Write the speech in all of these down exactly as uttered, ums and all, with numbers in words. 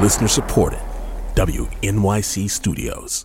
Listener supported. W N Y C Studios.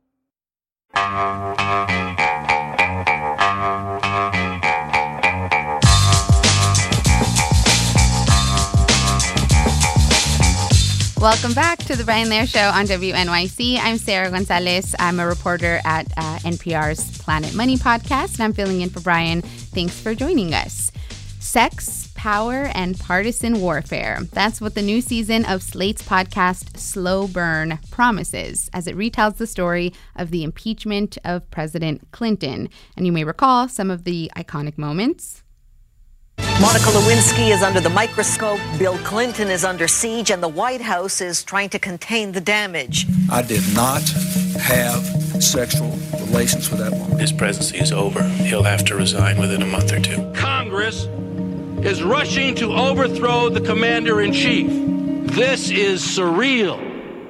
Welcome back to the Brian Lehrer Show on W N Y C. I'm Sarah Gonzalez. I'm a reporter at uh, N P R's Planet Money podcast, and I'm filling in for Brian. Thanks for joining us. Sex, power, and partisan warfare. That's what the new season of Slate's podcast Slow Burn promises, as it retells the story of the impeachment of President Clinton. And you may recall some of the iconic moments. Monica Lewinsky is under the microscope, Bill Clinton is under siege, and the White House is trying to contain the damage. I did not have sexual relations with that woman. His presidency is over. He'll have to resign within a month or two. Congress is rushing to overthrow the commander-in-chief. This is surreal.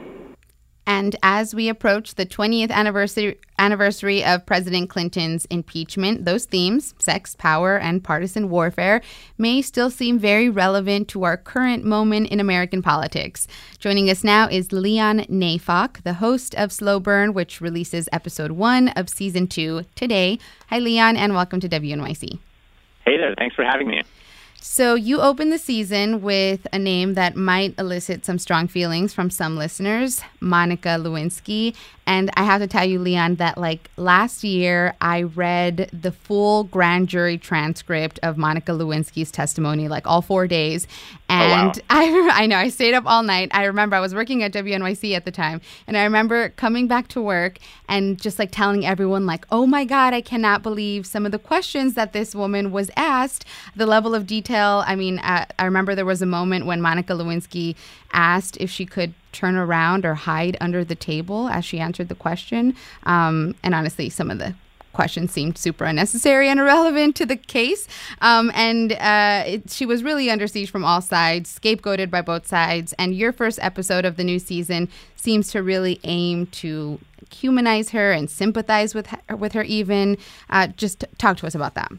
And as we approach the twentieth anniversary anniversary of President Clinton's impeachment, those themes, sex, power, and partisan warfare, may still seem very relevant to our current moment in American politics. Joining us now is Leon Neyfakh, the host of Slow Burn, which releases episode one of season two today. Hi, Leon, and welcome to W N Y C. Hey there. Thanks for having me. So you open the season with a name that might elicit some strong feelings from some listeners, Monica Lewinsky. And I have to tell you, Leon, that like last year, I read the full grand jury transcript of Monica Lewinsky's testimony, like all four days. And oh, wow. I, I know, I stayed up all night. I remember I was working at W N Y C at the time. And I remember coming back to work and just like telling everyone like, oh my God, I cannot believe some of the questions that this woman was asked, the level of detail. I mean, uh, I remember there was a moment when Monica Lewinsky asked if she could turn around or hide under the table as she answered the question. Um, and honestly, some of the questions seemed super unnecessary and irrelevant to the case. Um, and uh, it, she was really under siege from all sides, scapegoated by both sides. And your first episode of the new season seems to really aim to humanize her and sympathize with her, with her even. Uh, just talk to us about that.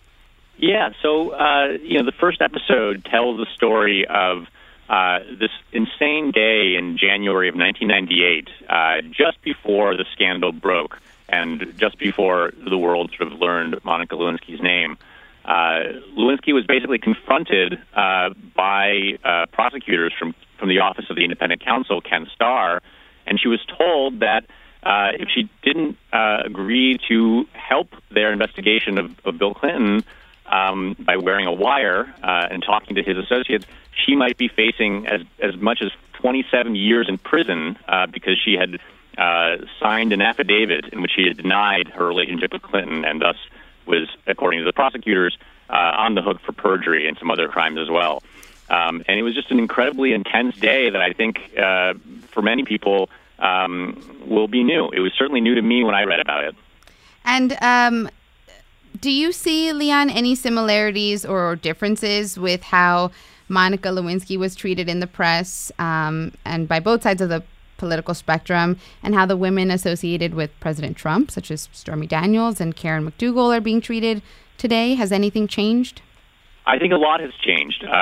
Yeah, so, uh, you know, the first episode tells the story of uh, this insane day in January of nineteen ninety-eight, uh, just before the scandal broke and just before the world sort of learned Monica Lewinsky's name. Uh, Lewinsky was basically confronted uh, by uh, prosecutors from, from the Office of the Independent Counsel, Ken Starr, and she was told that uh, if she didn't uh, agree to help their investigation of, of Bill Clinton, Um, by wearing a wire uh, and talking to his associates, she might be facing as as much as twenty-seven years in prison uh, because she had uh, signed an affidavit in which she had denied her relationship with Clinton and thus was, according to the prosecutors, uh, on the hook for perjury and some other crimes as well. Um, and it was just an incredibly intense day that I think uh, for many people um, will be new. It was certainly new to me when I read about it. And um do you see, Leon, any similarities or differences with how Monica Lewinsky was treated in the press um, and by both sides of the political spectrum, and how the women associated with President Trump, such as Stormy Daniels and Karen McDougal, are being treated today? Has anything changed? I think a lot has changed. Uh,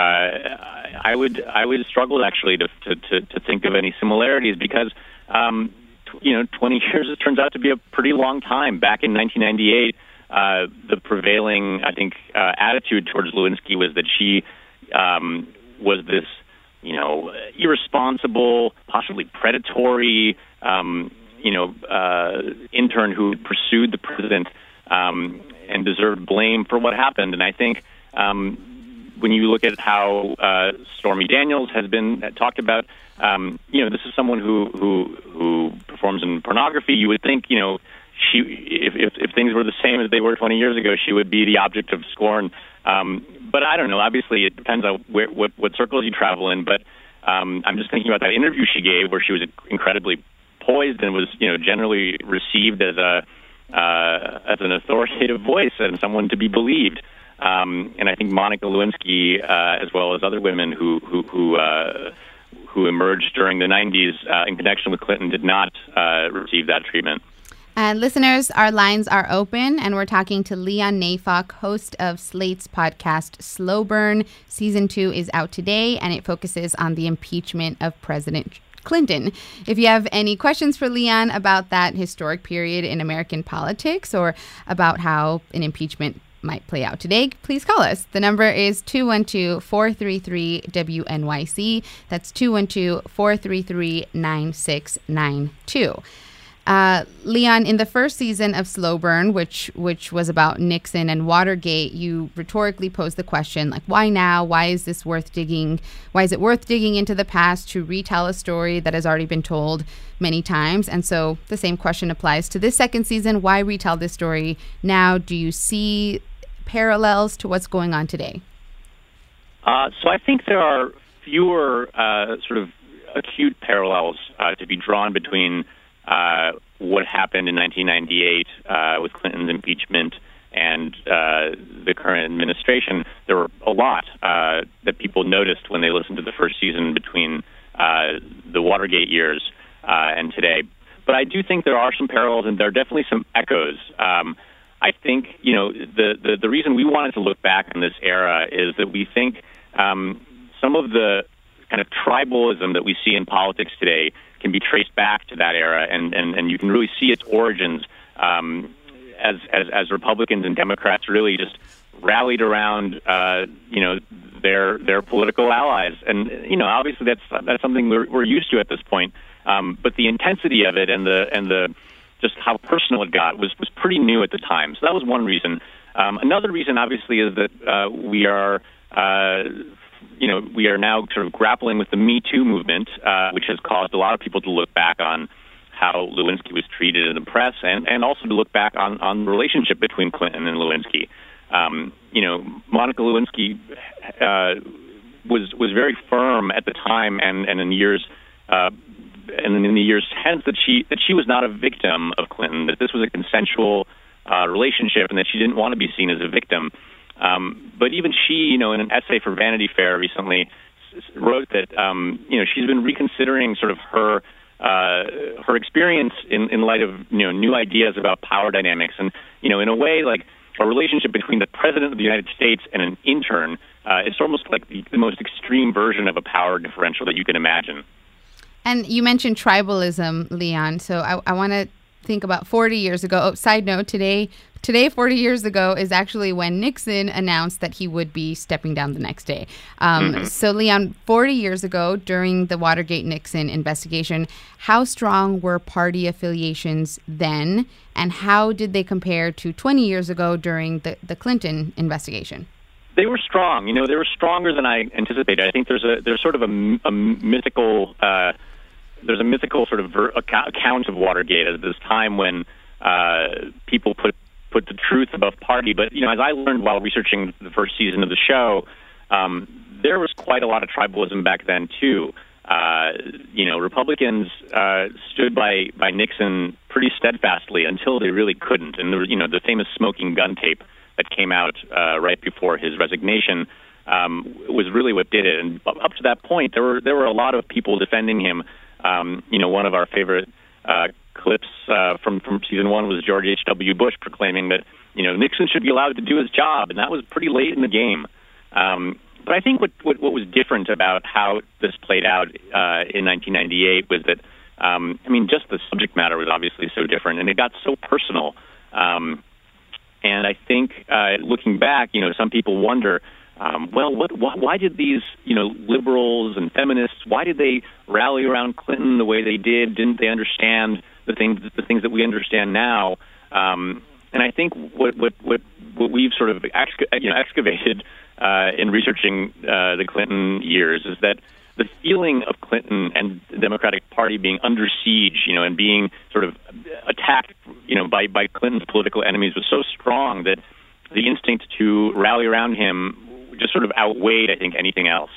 I would I would struggle actually to to, to, to think of any similarities because um, t- you know twenty years it turns out to be a pretty long time. Back in nineteen ninety-eight. Uh, the prevailing, I think, uh, attitude towards Lewinsky was that she um, was this, you know, irresponsible, possibly predatory, um, you know, uh, intern who pursued the president um, and deserved blame for what happened. And I think um, when you look at how uh, Stormy Daniels has been talked about, um, you know, this is someone who, who who performs in pornography. You would think, you know, She, if, if if things were the same as they were twenty years ago, she would be the object of scorn. Um, but I don't know. Obviously, it depends on where, what, what circles you travel in. But um, I'm just thinking about that interview she gave, where she was incredibly poised and was, you know, generally received as a uh, as an authoritative voice and someone to be believed. Um, and I think Monica Lewinsky, uh, as well as other women who who who, uh, who emerged during the nineties uh, in connection with Clinton, did not uh, receive that treatment. And listeners, our lines are open, and we're talking to Leon Neyfakh, host of Slate's podcast Slow Burn. Season two is out today, and it focuses on the impeachment of President Clinton. If you have any questions for Leon about that historic period in American politics or about how an impeachment might play out today, please call us. The number is two one two, four three three, W N Y C. That's two one two, four three three, nine six nine two. Uh, Leon, in the first season of Slow Burn, which which was about Nixon and Watergate, you rhetorically posed the question, like, why now? Why is this worth digging? Why is it worth digging into the past to retell a story that has already been told many times? And so the same question applies to this second season. Why retell this story now? Do you see parallels to what's going on today? Uh, so I think there are fewer uh, sort of acute parallels uh, to be drawn between Uh, what happened in nineteen ninety-eight uh, with Clinton's impeachment and uh, the current administration. There were a lot uh, that people noticed when they listened to the first season between uh, the Watergate years uh, and today. But I do think there are some parallels, and there are definitely some echoes. Um, I think, you know, the, the, the reason we wanted to look back on this era is that we think um, some of the kind of tribalism that we see in politics today can be traced back to that era, and, and, and you can really see its origins um, as, as as Republicans and Democrats really just rallied around, uh, you know, their their political allies, and you know, obviously that's that's something we're, we're used to at this point. Um, but the intensity of it and the and the just how personal it got was was pretty new at the time. So that was one reason. Um, another reason, obviously, is that uh, we are. Uh, You know, we are now sort of grappling with the Me Too movement, uh, which has caused a lot of people to look back on how Lewinsky was treated in the press, and, and also to look back on, on the relationship between Clinton and Lewinsky. Um, you know, Monica Lewinsky uh, was was very firm at the time, and, and in years uh, and in the years hence that she that she was not a victim of Clinton, that this was a consensual uh, relationship, and that she didn't want to be seen as a victim. Um, but even she, you know, in an essay for Vanity Fair recently, wrote that um, you know, she's been reconsidering sort of her uh, her experience in, in light of, you know, new ideas about power dynamics, and you know, in a way, like a relationship between the president of the United States and an intern. Uh, it's almost like the, the most extreme version of a power differential that you can imagine. And you mentioned tribalism, Leon. So I, I want to think about forty years ago. Oh, side note, today, today, forty years ago is actually when Nixon announced that he would be stepping down the next day. Um, mm-hmm. So, Leon, forty years ago, during the Watergate-Nixon investigation, how strong were party affiliations then, and how did they compare to twenty years ago during the, the Clinton investigation? They were strong. You know, they were stronger than I anticipated. I think there's a there's sort of a, a mythical uh, there's a mythical sort of ver- account of Watergate as this time when uh, people put put the truth above party. But, you know, as I learned while researching the first season of the show, um, there was quite a lot of tribalism back then, too. Uh, you know, Republicans uh, stood by, by Nixon pretty steadfastly until they really couldn't. And, there was, you know, the famous smoking gun tape that came out uh, right before his resignation um, was really what did it. And up to that point, there were there were a lot of people defending him. Um, you know, one of our favorite uh, clips uh, from, from season one was George H W. Bush proclaiming that, you know, Nixon should be allowed to do his job, and that was pretty late in the game. Um, but I think what, what, what was different about how this played out uh, in nineteen ninety-eight was that, um, I mean, just the subject matter was obviously so different, and it got so personal. Um, and I think uh, looking back, you know, some people wonder, Um, well, what, why, why did these, you know, liberals and feminists, why did they rally around Clinton the way they did? Didn't they understand the things, the things that we understand now? Um, and I think what, what, what, what we've sort of exca- you know, excavated uh, in researching uh, the Clinton years is that the feeling of Clinton and the Democratic Party being under siege, you know, and being sort of attacked, you know, by, by Clinton's political enemies was so strong that the instinct to rally around him just sort of outweighed, I think, anything else.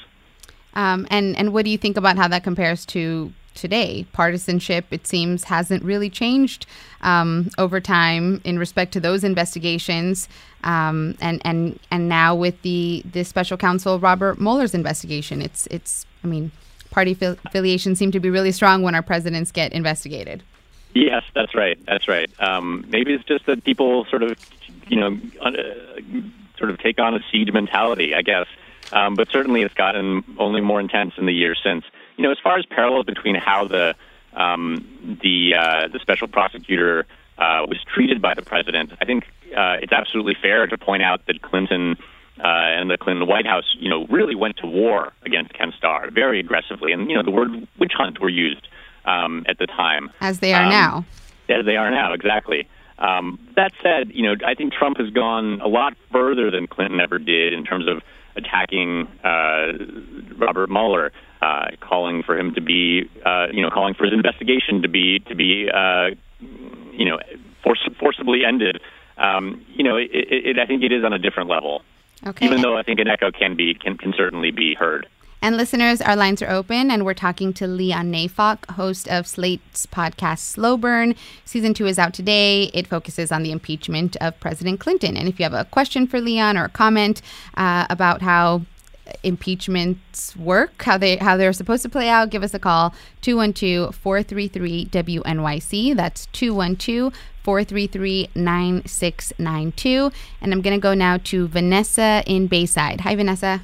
Um, and, and what do you think about how that compares to today? Partisanship, it seems, hasn't really changed um, over time in respect to those investigations. Um, and, and, and now with the, the special counsel Robert Mueller's investigation, it's, it's I mean, party affiliations seem to be really strong when our presidents get investigated. Yes, that's right. That's right. Um, maybe it's just that people sort of, you know, uh, sort of take on a siege mentality, I guess. Um, but certainly it's gotten only more intense in the years since. You know, as far as parallels between how the um, the uh, the special prosecutor uh, was treated by the president, I think uh, it's absolutely fair to point out that Clinton uh, and the Clinton White House, you know, really went to war against Ken Starr very aggressively, and you know, the word witch hunt were used um, at the time, as they are um, now. As they are now, exactly. Um, that said, you know, I think Trump has gone a lot further than Clinton ever did in terms of attacking uh, Robert Mueller, uh, calling for him to be, uh, you know, calling for his investigation to be, to be, uh, you know, force, forcibly ended. Um, you know, it, it, I think it is on a different level. Okay. Even though I think an echo can be can, can certainly be heard. And listeners, our lines are open, and we're talking to Leon Neyfakh, host of Slate's podcast Slow Burn. Season two is out today. It focuses on the impeachment of President Clinton. And if you have a question for Leon or a comment uh, about how impeachments work, how they how they're supposed to play out, give us a call, two one two, four three three, W N Y C. That's two one two, four three three, nine six nine two. And I'm going to go now to Vanessa in Bayside. Hi, Vanessa.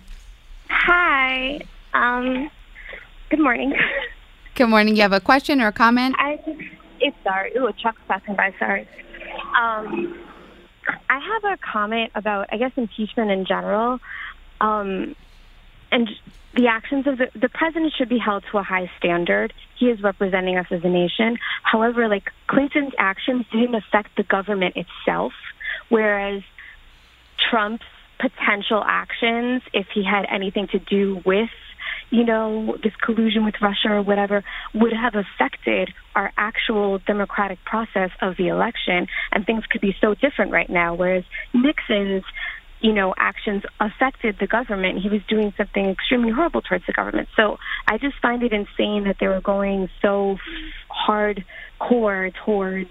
Hi. Um, good morning. Good morning. You have a question or a comment? I it's sorry. Ooh, a truck's passing by. Sorry. Um, I have a comment about, I guess, impeachment in general, um, and the actions of the the president should be held to a high standard. He is representing us as a nation. However, like Clinton's actions didn't affect the government itself, whereas Trump's potential actions, if he had anything to do with, you know, this collusion with Russia or whatever, would have affected our actual democratic process of the election. And things could be so different right now, whereas Nixon's, you know, actions affected the government. He was doing something extremely horrible towards the government. So I just find it insane that they were going so hardcore towards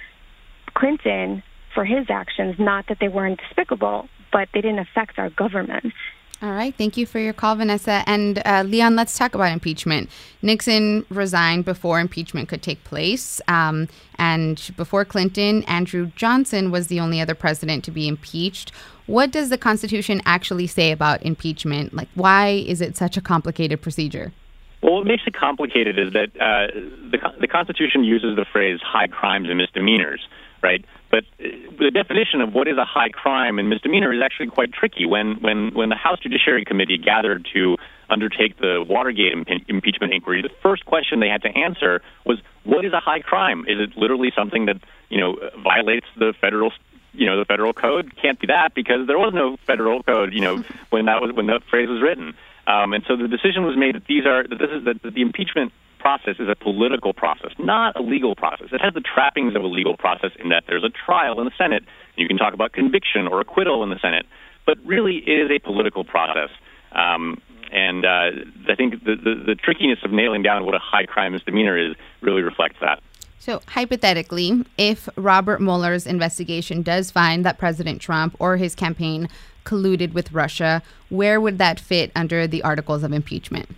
Clinton for his actions, not that they weren't despicable, but they didn't affect our government. All right. Thank you for your call, Vanessa. And uh, Leon, let's talk about impeachment. Nixon resigned before impeachment could take place. Um, and before Clinton, Andrew Johnson was the only other president to be impeached. What does the Constitution actually say about impeachment? Like, why is it such a complicated procedure? Well, what makes it complicated is that uh, the, the Constitution uses the phrase high crimes and misdemeanors, right? But the definition of what is a high crime and misdemeanor is actually quite tricky. When when, when the House Judiciary Committee gathered to undertake the Watergate impe- impeachment inquiry, the first question they had to answer was, what is a high crime? Is it literally something that, you know, violates the federal, you know, the federal code? Can't be that, because there was no federal code, you know, when that was when that phrase was written. Um, and so the decision was made that these are that this is that the impeachment process is a political process, not a legal process. It has the trappings of a legal process in that there's a trial in the Senate. You can talk about conviction or acquittal in the Senate, but really it is a political process. Um, and uh, I think the, the, the trickiness of nailing down what a high crime misdemeanor is really reflects that. So hypothetically, if Robert Mueller's investigation does find that President Trump or his campaign colluded with Russia, where would that fit under the articles of impeachment?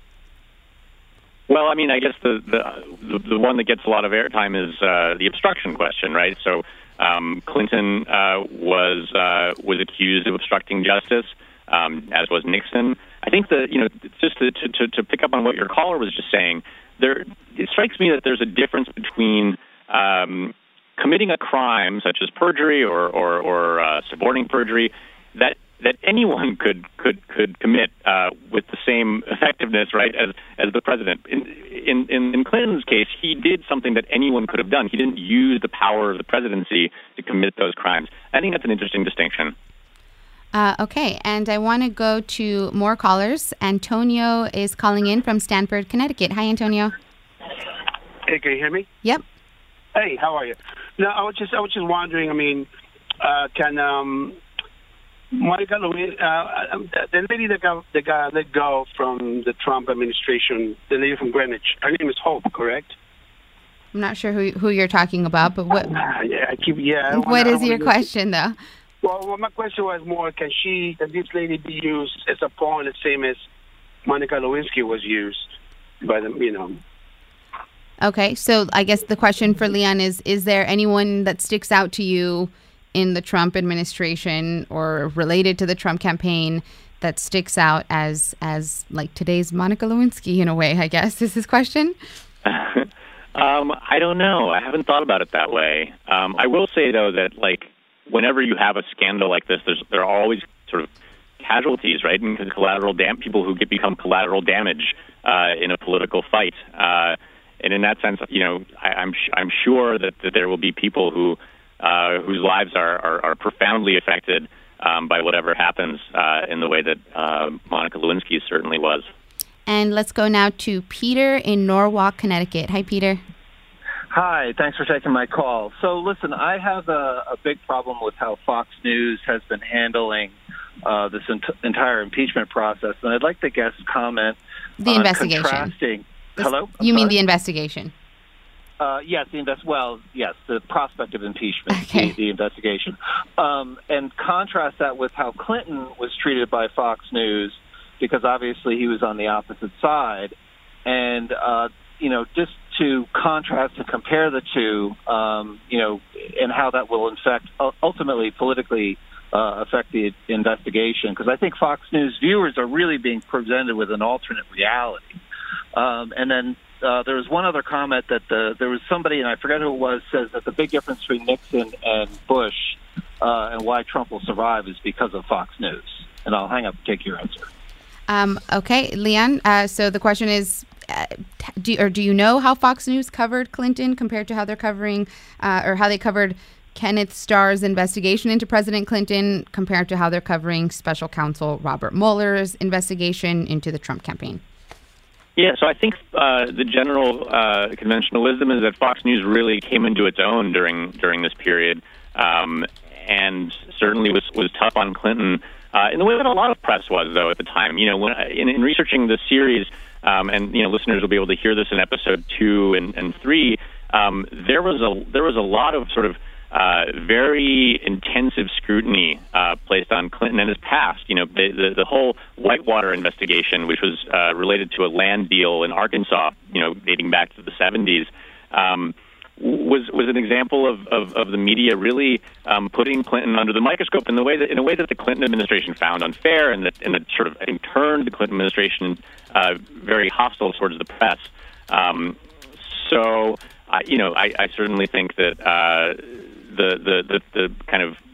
Well, I mean, I guess the the, the one that gets a lot of airtime is uh, the obstruction question, right? So um, Clinton uh, was uh, was accused of obstructing justice, um, as was Nixon. I think that, you know, just to, to, to pick up on what your caller was just saying, there it strikes me that there's a difference between um, committing a crime such as perjury or or, or uh, suborning perjury that that anyone could could could commit uh, with the same effectiveness, right, as as the president. In, in in Clinton's case, he did something that anyone could have done. He didn't use the power of the presidency to commit those crimes. I think that's an interesting distinction. Uh, okay, and I want to go to more callers. Antonio is calling in from Stamford, Connecticut. Hi, Antonio. Hey, can you hear me? Yep. Hey, how are you? No, I was just I was just wondering. I mean, uh, can um. Monica Lewinsky, uh, the lady that got, that got let go from the Trump administration, the lady from Greenwich, her name is Hope, correct? I'm not sure who who you're talking about, but what? Uh, yeah, I keep yeah. I what wanna, is your question, though? Well, well, my question was more: Can she, can this lady be used as a pawn, the same as Monica Lewinsky was used by the, you know? Okay, so I guess the question for Leon is, is there anyone that sticks out to you in the Trump administration or related to the Trump campaign that sticks out as, as like today's Monica Lewinsky in a way, I guess, is his question? um, I don't know. I haven't thought about it that way. Um, I will say, though, that like whenever you have a scandal like this, there's there are always sort of casualties, right? And collateral dam- people who get become collateral damage uh, in a political fight. Uh, and in that sense, you know, I, I'm sh- I'm sure that, that there will be people who uh, whose lives are, are, are profoundly affected um, by whatever happens uh, in the way that uh, Monica Lewinsky certainly was. And let's go now to Peter in Norwalk, Connecticut. Hi, Peter. Hi, thanks for taking my call. So, listen, I have a, a big problem with how Fox News has been handling uh, this ent- entire impeachment process, and I'd like the guest comment the on investigation. Contrasting. This, Hello? I'm you mean sorry? the investigation? Uh, yes, the invest. Well, yes, the prospect of impeachment, okay. the, the investigation, um, and contrast that with how Clinton was treated by Fox News, because obviously he was on the opposite side, and uh, you know, just to contrast and compare the two, um, you know, and how that will in fact ultimately politically uh, affect the investigation, because I think Fox News viewers are really being presented with an alternate reality, um, and then. Uh, there was one other comment that the, there was somebody, and I forget who it was, says that the big difference between Nixon and Bush uh, and why Trump will survive is because of Fox News. And I'll hang up and take your answer. Um, okay, Leon. Uh, so the question is, uh, do or do you know how Fox News covered Clinton compared to how they're covering, uh, or how they covered Kenneth Starr's investigation into President Clinton compared to how they're covering Special Counsel Robert Mueller's investigation into the Trump campaign? Yeah, so I think uh, the general uh, conventional wisdom is that Fox News really came into its own during during this period, um, and certainly was was tough on Clinton uh, in the way that a lot of press was, though, at the time. You know, when, in, in researching this series, um, and you know, listeners will be able to hear this in episode two and, and three. Um, there was a there was a lot of sort of uh, very intensive scrutiny uh, placed on Clinton and his past. You know, the, the, the whole Whitewater investigation, which was uh, related to a land deal in Arkansas, you know, dating back to the seventies, um, was was an example of, of, of the media really um, putting Clinton under the microscope in the way that in a way that the Clinton administration found unfair, and that and that sort of I think turned the Clinton administration uh, very hostile towards the press. Um, so, uh, you know, I, I certainly think that. Uh, The, the, the, the kind of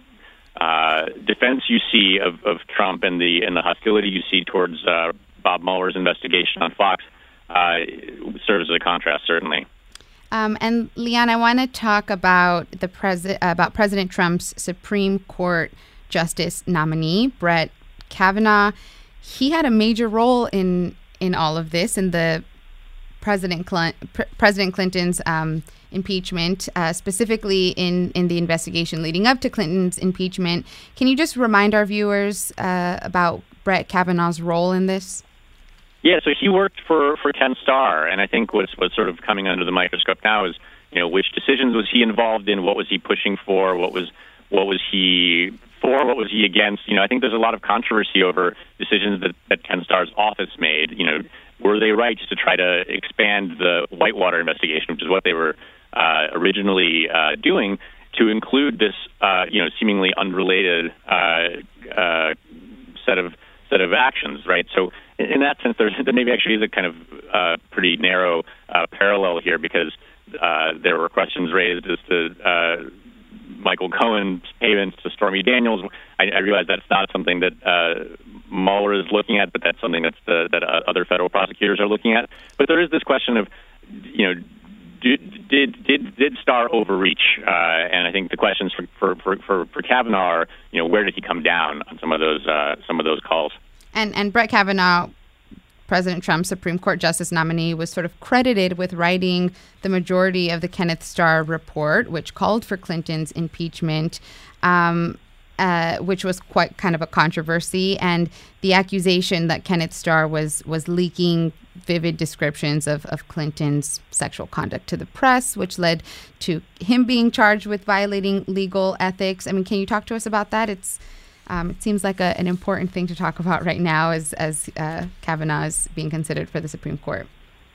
uh, defense you see of, of Trump and the and the hostility you see towards uh, Bob Mueller's investigation on Fox uh, serves as a contrast, certainly. Um, and Leon, I want to talk about the pres- about President Trump's Supreme Court Justice nominee, Brett Kavanaugh. He had a major role in in all of this, in the President Cl- Pre- President Clinton's um, impeachment, uh, specifically in, in the investigation leading up to Clinton's impeachment. Can you just remind our viewers uh, about Brett Kavanaugh's role in this? Yeah, so he worked for, for Ken Starr, and I think what's, what's sort of coming under the microscope now is, you know, which decisions was he involved in? What was he pushing for? What was what was he for? What was he against? You know, I think there's a lot of controversy over decisions that, that Ken Starr's office made. You know, were they right to try to expand the Whitewater investigation, which is what they were uh, originally uh, doing, to include this, uh, you know, seemingly unrelated uh, uh, set of set of actions, right? So in that sense, there's, there maybe actually is a kind of uh, pretty narrow uh, parallel here, because uh, there were questions raised as to uh, Michael Cohen's payments to Stormy Daniels. I, I realize that's not something that uh, Mueller is looking at, but that's something that's the, that uh, other federal prosecutors are looking at. But there is this question of, you know, did did did, did Starr overreach? Uh, and I think the questions for for, for, for for Kavanaugh are, you know, where did he come down on some of those uh, some of those calls? And and Brett Kavanaugh, President Trump's Supreme Court Justice nominee, was sort of credited with writing the majority of the Kenneth Starr report, which called for Clinton's impeachment, um, uh, which was quite kind of a controversy. And the accusation that Kenneth Starr was was leaking vivid descriptions of, of Clinton's sexual conduct to the press, which led to him being charged with violating legal ethics. I mean, can you talk to us about that? It's Um, it seems like a, an important thing to talk about right now as, as uh, Kavanaugh is being considered for the Supreme Court.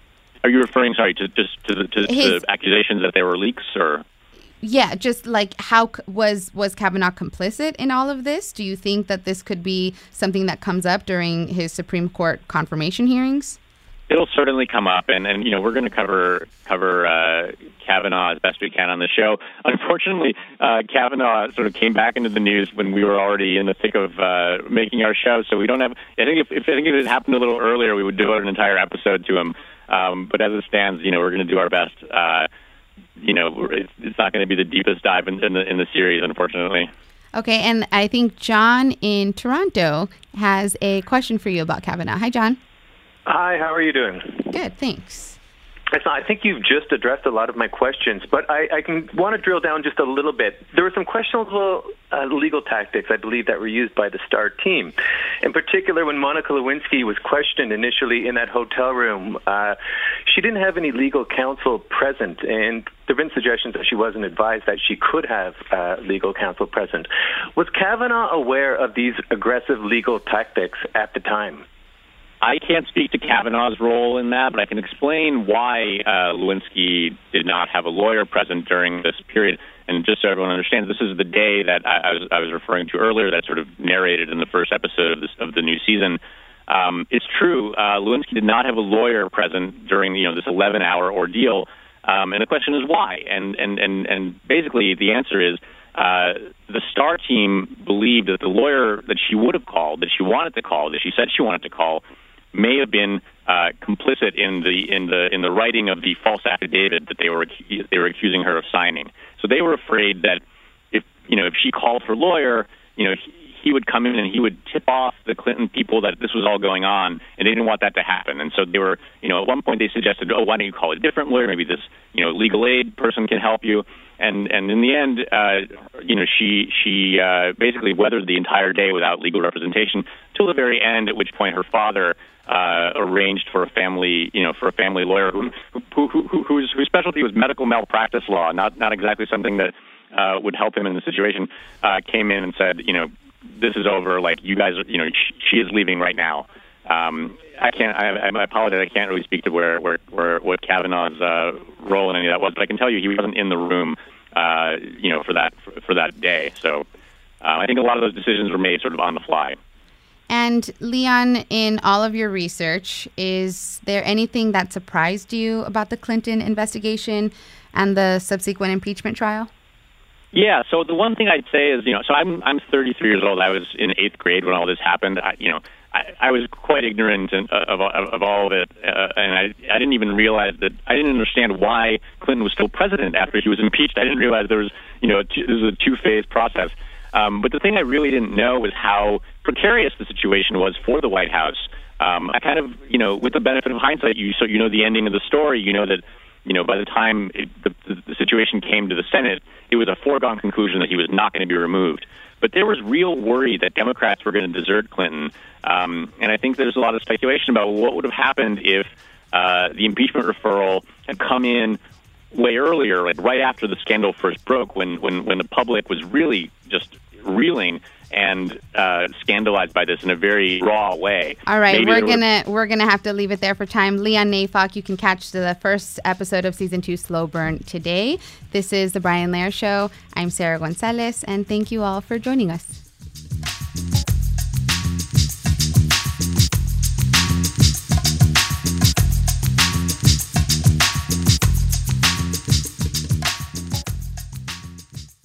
Are you referring, sorry, to just to the, to, His, to accusations that there were leaks, or? Yeah, just like how c- was was Kavanaugh complicit in all of this? Do you think that this could be something that comes up during his Supreme Court confirmation hearings? It'll certainly come up, and, and you know, we're going to cover cover uh, Kavanaugh as best we can on the show. Unfortunately, uh, Kavanaugh sort of came back into the news when we were already in the thick of uh, making our show, so we don't have. I think if, if I think if it had happened a little earlier, we would devote an entire episode to him. Um, but as it stands, you know, we're going to do our best. Uh, you know, it's, it's not going to be the deepest dive in, in the in the series, unfortunately. Okay, and I think John in Toronto has a question for you about Kavanaugh. Hi, John. Hi, how are you doing? Good, thanks. I think you've just addressed a lot of my questions, but I, I can want to drill down just a little bit. There were some questionable uh, legal tactics, I believe, that were used by the Star team. In particular, when Monica Lewinsky was questioned initially in that hotel room, uh, she didn't have any legal counsel present, and there have been suggestions that she wasn't advised that she could have uh, legal counsel present. Was Kavanaugh aware of these aggressive legal tactics at the time? I can't speak to Kavanaugh's role in that, but I can explain why uh, Lewinsky did not have a lawyer present during this period. And just so everyone understands, this is the day that I, I, was, I was referring to earlier that sort of narrated in the first episode of, this, of the new season. Um, it's true, uh, Lewinsky did not have a lawyer present during you know this eleven-hour ordeal. Um, and the question is why? And, and, and, and basically the answer is uh, the Star team believed that the lawyer that she would have called, that she wanted to call, that she said she wanted to call, may have been uh, complicit in the in the in the writing of the false affidavit that they were they were accusing her of signing. So they were afraid that if you know if she called her lawyer, you know he, he would come in and he would tip off the Clinton people that this was all going on, and they didn't want that to happen. And so they were you know at one point they suggested, oh, why don't you call a different lawyer? Maybe this you know legal aid person can help you. And and in the end, uh, you know, she she uh, basically weathered the entire day without legal representation till the very end, at which point her father uh, arranged for a family, you know, for a family lawyer who, who, who, who whose, whose specialty was medical malpractice law, not not exactly something that uh, would help him in the situation. Uh, came in and said, you know, this is over. Like you guys, are, you know, she, she is leaving right now. Um, I can't. I, I apologize. I can't really speak to where, where, where what Kavanaugh's uh, role in any of that was, but I can tell you he wasn't in the room, uh, you know, for that for, for that day. So uh, I think a lot of those decisions were made sort of on the fly. And Leon, in all of your research, is there anything that surprised you about the Clinton investigation and the subsequent impeachment trial? Yeah. So the one thing I'd say is, you know, so I'm I'm thirty-three years old. I was in eighth grade when all this happened. I, you know. I, I was quite ignorant of, of, of all of it, uh, and I, I didn't even realize that I didn't understand why Clinton was still president after he was impeached. I didn't realize there was, you know, a two, this was a two-phase process. Um, but the thing I really didn't know was how precarious the situation was for the White House. Um, I kind of, you know, with the benefit of hindsight, you so you know the ending of the story. You know that, you know, by the time it, the, the, the situation came to the Senate, it was a foregone conclusion that he was not going to be removed. But there was real worry that Democrats were going to desert Clinton. Um, and I think there's a lot of speculation about what would have happened if uh, the impeachment referral had come in way earlier, like right after the scandal first broke, when, when, when the public was really just reeling and uh, scandalized by this in a very raw way. All right, Maybe we're were... gonna we're gonna have to leave it there for time. Leon Neyfakh, you can catch the first episode of season two, Slow Burn, today. This is the Brian Lehrer Show. I'm Sarah Gonzalez, and thank you all for joining us.